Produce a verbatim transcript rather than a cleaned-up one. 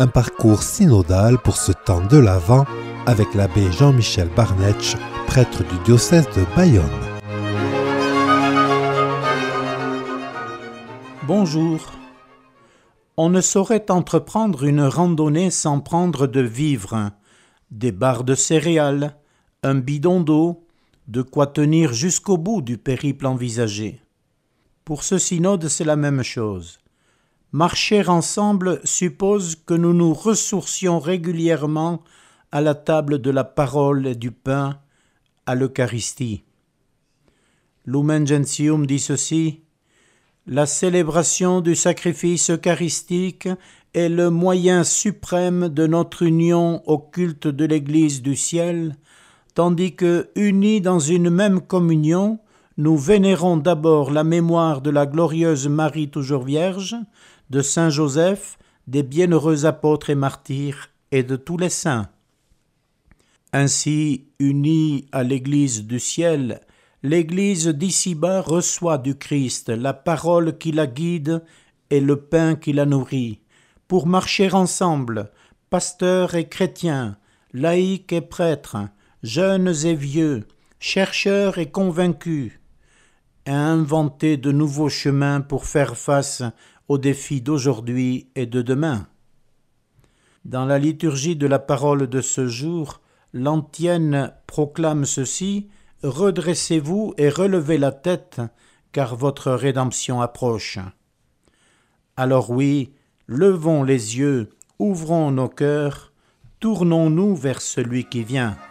un parcours synodal pour ce temps de l'Avent avec l'abbé Jean-Michel Barnetsch, prêtre du diocèse de Bayonne. Bonjour. On ne saurait entreprendre une randonnée sans prendre de vivres, des barres de céréales, un bidon d'eau, de quoi tenir jusqu'au bout du périple envisagé. Pour ce synode, c'est la même chose. Marcher ensemble suppose que nous nous ressourcions régulièrement à la table de la parole et du pain, à l'Eucharistie. Lumen Gentium dit ceci: la célébration du sacrifice eucharistique est le moyen suprême de notre union au culte de l'Église du ciel, tandis que, unis dans une même communion, nous vénérons d'abord la mémoire de la glorieuse Marie toujours Vierge, de Saint Joseph, des bienheureux apôtres et martyrs et de tous les saints. Ainsi, unis à l'Église du ciel, l'Église d'ici-bas reçoit du Christ la parole qui la guide et le pain qui la nourrit, pour marcher ensemble, pasteurs et chrétiens, laïcs et prêtres, jeunes et vieux, chercheurs et convaincus, à inventer de nouveaux chemins pour faire face aux défis d'aujourd'hui et de demain. Dans la liturgie de la parole de ce jour, l'antienne proclame ceci: « Redressez-vous et relevez la tête, car votre rédemption approche. » Alors oui, levons les yeux, ouvrons nos cœurs, tournons-nous vers celui qui vient.